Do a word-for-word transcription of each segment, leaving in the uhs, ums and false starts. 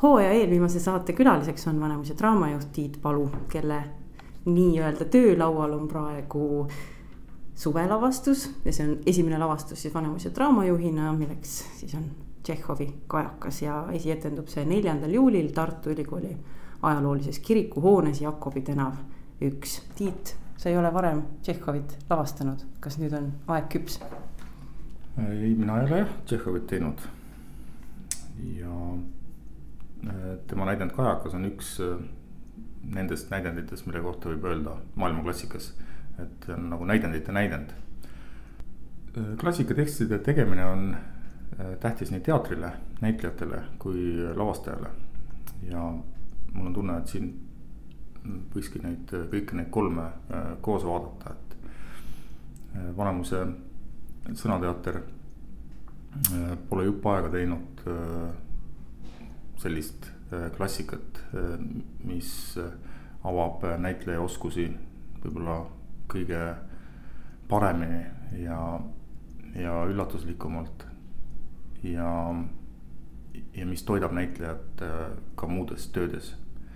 hooaja eelviimase saate külaliseks on Vanemuise draamajuht Tiit Palu, kelle nii-öelda töölaual on praegu suvelavastus ja see on esimene lavastus siis Vanemuise draamajuhina, milleks siis on Tšehhovi Kajakas ja esietendub see neljandal juulil Tartu Ülikooli ajaloolises kirikuhoones Jakobi tänav üks. Tiit, sa ei ole varem Tšehhovit lavastanud, kas nüüd on aeg küps? Ei, mina ei ole jah Tšehhovit teinud ja tema näidend Kajakas on üks nendest näidenditest, mille kohta võib öelda maailmaklassikas, et on nagu näidendite näidend. Klassikatekstide tegemine on tähtis nii teatrile, näitlejatele kui lavastajale ja mul on tunne, et siin võikski neid, kõiki neid kolme koos vaadata, et Vanemuse sõnateater pole jupp aega teinud sellist klassikat, mis avab näitleja oskusi võib-olla kõige paremini ja, ja üllatuslikumalt ja, ja mis toidab näitlejat ka muudes töödes.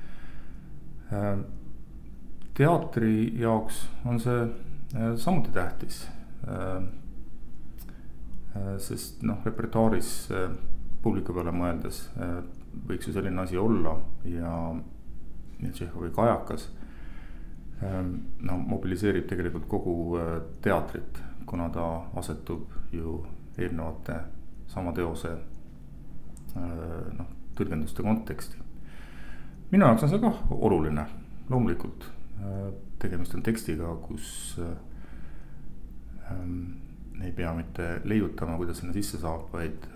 Teatri jaoks on see samuti tähtis, sest noh, repertuaaris publiku peale mõeldes võiks ju selline asi olla ja, ja Tšehhovi Kajakas no, mobiliseerib tegelikult kogu teatrit, kuna ta asetub ju eelnevate sama teose no, tõlgenduste konteksti. Minu jaoks on see ka oluline, loomulikult tegemist on tekstiga, kus ähm, ei pea mitte leiutama, kuidas sinna sisse saab, vaid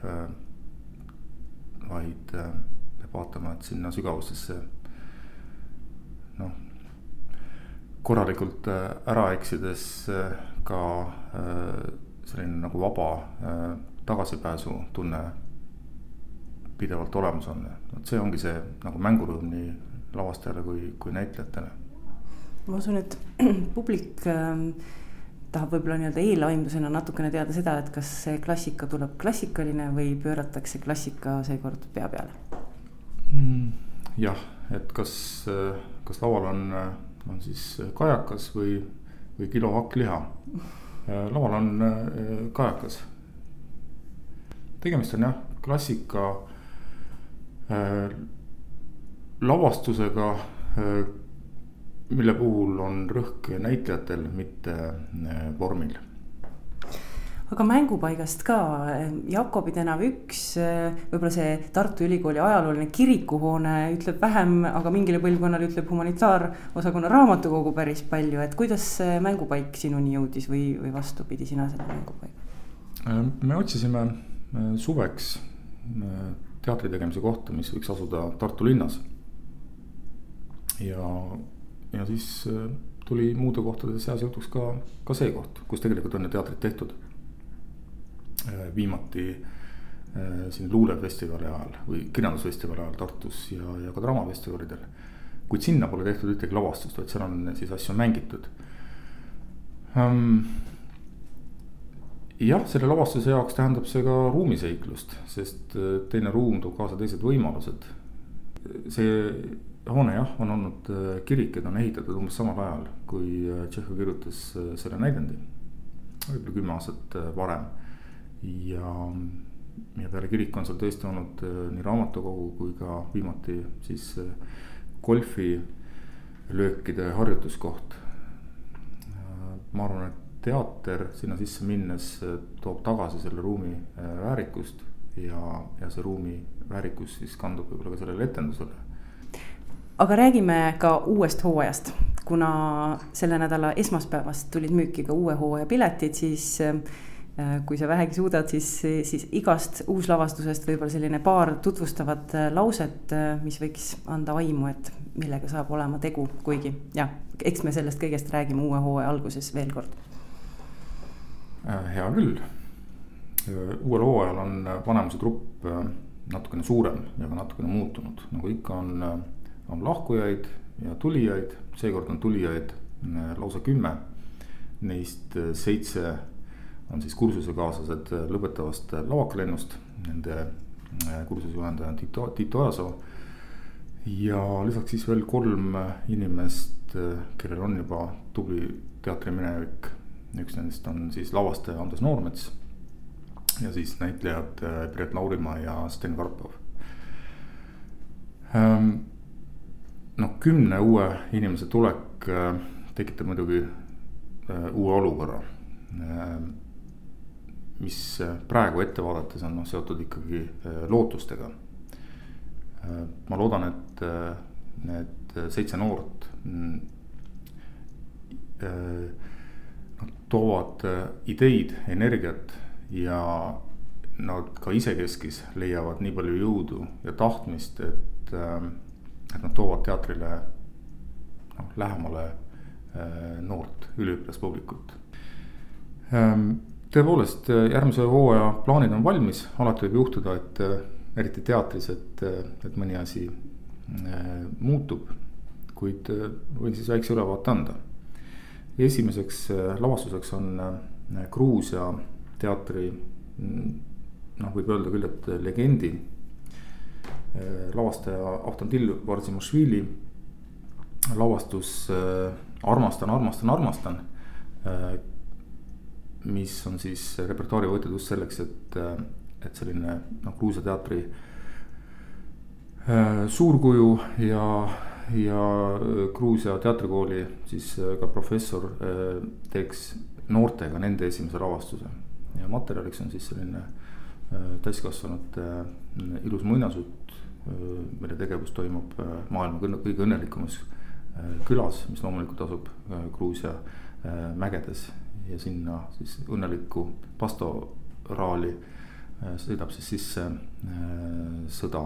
vaid peab vaatama, et sinna sügavustesse noh, korralikult ära eksides ka selline nagu vaba tagasipääsu tunne pidevalt olemas on. See ongi see nagu mängurõõm nii lavastajale kui, kui näitlejatele. Ma usun, et publik tahab võib-olla nii-öelda eelaimdusena natukene teada seda, et kas see klassika tuleb klassikaline või pööratakse klassika seekord pea peale? Mm, jah, et kas, kas laval on, on siis Kajakas või, või kilo hakkliha. Laval on Kajakas. Tegemist on jah, klassika äh, lavastusega äh, mille puhul on rõhk näitlejatel, mitte vormil. Aga mängupaigast ka, Jakobi tänav üks, võib-olla see Tartu Ülikooli ajalooline kirikuhoone ütleb vähem, aga mingile põlvkonnale ütleb humanitaarosakonna raamatukogu päris palju, et kuidas mängupaik sinuni jõudis või, või vastupidi sina selle mängupaiga? Me otsisime suveks teatri tegemise kohta, mis võiks asuda Tartu linnas ja ja siis tuli muude kohtade seas jutuks ka, ka see koht, kus tegelikult on teatrit tehtud. Viimati siin luulefestivali ajal või kirjandusfestivali ajal Tartus ja, ja ka draamafestivalidel. Kuid sinna pole tehtud ühtegi lavastust, vaid seal on siis asju mängitud. Jah, selle lavastuse jaoks tähendab see ka ruumiseiklust, sest teine ruum toob kaasa teised võimalused. See hoone jah, on olnud kirik, et on ehitatud umbes samal ajal, kui Tšehhov kirjutas selle näidendi. Võib-olla kümme aastat varem. Ja, ja peale kirik on seal tõesti olnud nii raamatukogu kui ka viimati siis golfi löökide harjutuskoht. Ma arvan, et teater sinna sisse minnes toob tagasi selle ruumi väärikust ja, ja see ruumi väärikus siis kandub võib-olla ka sellele etendusele. Aga räägime ka uuest hooajast, kuna selle nädala esmaspäevast tulid müüki ka uue hooaja piletid, siis kui sa vähegi suudad, siis, siis igast uuslavastusest võib-olla selline paar tutvustavat lauset, mis võiks anda aimu, et millega saab olema tegu, kuigi ja, eks me sellest kõigest räägime uue hooaja alguses veel kord. Hea küll. Uuel hooajal on Vanemuse trupp natukene suurem ja ka natukene muutunud, nagu ikka on on lahkujaid ja tulijaid, seekord on tulijaid lausa kümme, neist seitse on siis kursusekaaslased lõpetavast lavakalennust, nende kursusjuhendaja on Tito, Tito Ajasoo ja lisaks siis veel kolm inimest, kellel on juba tubli teatriminevik. üks nendest on siis lavastaja Andres Noormets ja siis näitlejad Piret Laurimaa ja Sten Karpov. noh, kümne uue inimese tulek tekitab muidugi uue olukorra, mis praegu ette vaadates on no, seotud ikkagi lootustega. ma loodan, et need seitse noort nad toovad ideid, energiat ja nad ka isekeskis leiavad nii palju jõudu ja tahtmist, et, et nad toovad teatrile no, lähemale noort üliõpilaspublikut. Tõepoolest, järgmise hooaja plaanid on valmis, alati võib juhtuda, et eriti teatris, et, et mõni asi muutub, kuid võin siis väikse ülevaate anda. Esimeseks lavastuseks on Gruusia teatri, noh võib öelda küll, et legendi lavastaja Avtandil Varzimašvili lavastus Armastan, armastan, armastan, mis on siis repertuaari võetud just selleks, et, et selline noh, Gruusia teatri suurkuju ja, ja Gruusia teatrikooli siis ka professor teeks noortega nende esimese lavastuse. Ja materjaliks on siis selline täiskasvanute ilus muinasjutt, mille tegevus toimub maailma kõige õnnelikumas külas, mis loomulikult asub Gruusia mägedes ja sinna siis õnnelikku pastoraali sõidab siis sisse sõda.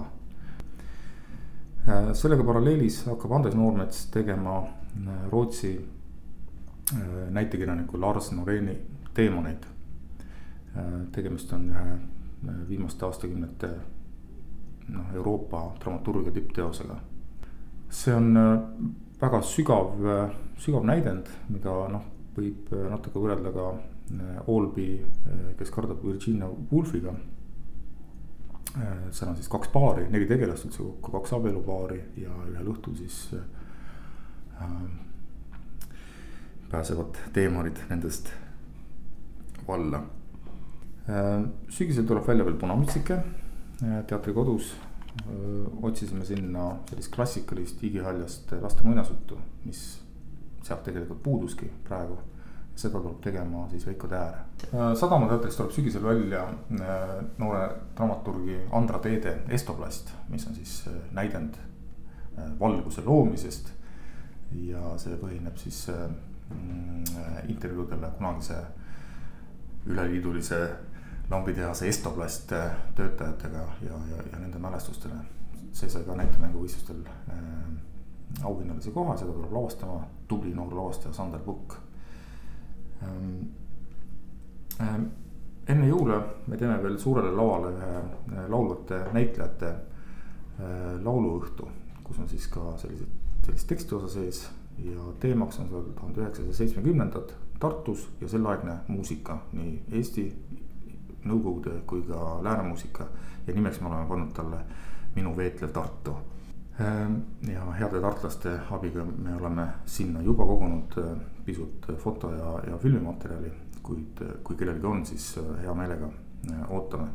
Sellega paralleelis hakkab Andres Noormets tegema Rootsi näitekirjaniku Lars Noreeni teemoneid. Tegemist on ühe viimaste aastakümnete no, Euroopa dramaturgia tippteosega. See on väga sügav, sügav näidend, mida noh, võib natuke võrrelda ka Allby, kes kardab Virginia Woolfiga. Seal on siis kaks paari, neli tegelast üldse kokku, kaks abielupaari ja ühel õhtul siis äh, pääsevad teemarid nendest valla. äh, Sügisel tuleb välja veel Punamütsike teatri kodus. Otsisime sinna sellist klassikalist igihaljast laste muinasjuttu, mis sealt tegelikult puuduski praegu. Seda tuleb tegema siis Veiko Täär. Sadama teatriks tuleb sügisel välja noore dramaturgi Andra Teede Estoplast, mis on siis näidend valguse loomisest. Ja see põhineb siis intervjuudele kunagise üleliidulise lambitehase Estoplast töötajatega ja, ja, ja nende mälestustele. See sai ka näitemängu-võistlustel äh, auhinnalise koha, seda tuleb lavastama tubli noor lavastaja Sander Pukk. Ähm, äh, enne jõule me teeme veel suurele lavale ühe laulvate näitlejate äh, lauluõhtu, kus on siis ka sellised, sellist teksti osa sees ja teemaks on seal tuhande üheksasaja seitsmekümnendad Tartus ja selleaegne muusika, nii Eesti, Nõukogude kui ka läänemuusika ja nimeks me oleme pannud talle Minu veetlev Tartu. Ja heade tartlaste abiga me oleme sinna juba kogunud pisut foto ja, ja filmimaterjali, kuid kui kellelgi on, siis hea meelega ootame.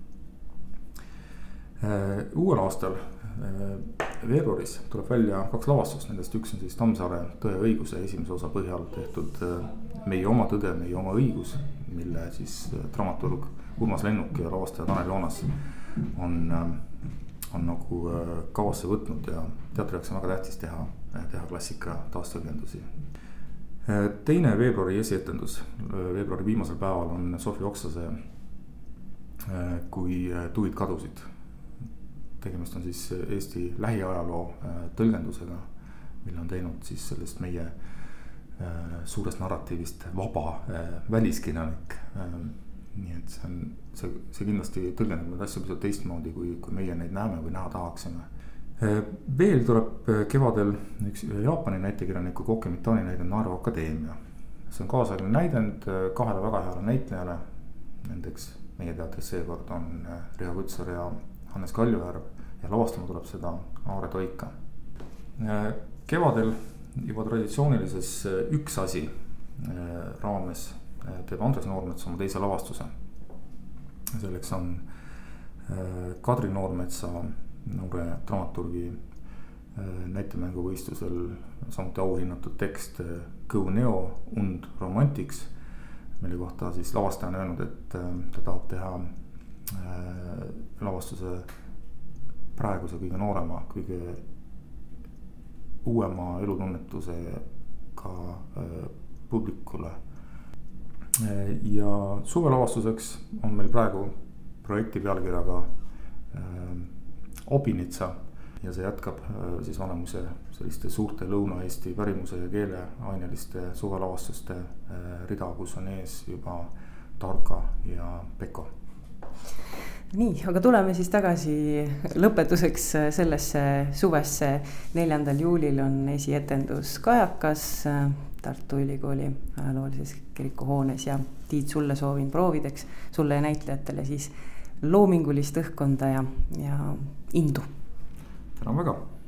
Uuel aastal veebruaris tuleb välja kaks lavastust, nendest üks on siis Tammsaare Tõe õiguse esimese osa põhjal tehtud Meie oma tõde, meie oma õigus, mille siis dramaturg Urmas Lennuk ja lavastaja Tanel Joonas on, on nagu kavasse võtnud ja teatri jaoks on väga tähtis teha, teha klassika taastõlgendusi. Teine veebruari esietendus, veebruari viimasel päeval on Sofi Oksase Kui tuid kadusid. Tegemist on siis Eesti lähiajaloo tõlgendusega, mille on teinud siis sellest meie suurest narratiivist vaba väliskirjanik. Nii et see on, see, see kindlasti tõlgendab need asju pisut teistmoodi, kui, kui meie neid näeme või näha tahaksime. Veel tuleb kevadel üks Jaapani näitekirjaniku Koke Mitani näidend Naeru Akadeemia. See on kaasaegne näidend kahele väga heale näitlejale. Nendeks meie teatris seekord on Riho Kutsar ja Hannes Kaljujärv ja lavastama tuleb seda Aare Toika. Kevadel juba traditsioonilises Üks asi raames teeb Andres Noormets oma teise lavastuse. Selleks on Kadri Noormetsa noore dramaturgi näitemänguvõistlusel samuti auhinnatud tekst Go Neo und Romantics, mille kohta siis lavastaja on öelnud, et ta tahab teha lavastuse praeguse kõige noorema, kõige uuema elutunnetusega publikule. Ja suvelavastuseks on meil praegu projekti pealkirjaga Obinitsa ja see jätkab siis Vanemuise selliste suurte Lõuna-Eesti pärimuse ja keeleaineliste suvelavastuste rida, kus on ees juba Tarka ja Peko. Nii, aga tuleme siis tagasi lõpetuseks sellesse suvesse. Neljandal juulil on esietendus Kajakas Tartu Ülikooli ajaloolises kirikuhoones ja Tiit, sulle soovin proovideks, sulle ja näitlejatele siis loomingulist õhkkonda ja, ja indu. Tänan väga.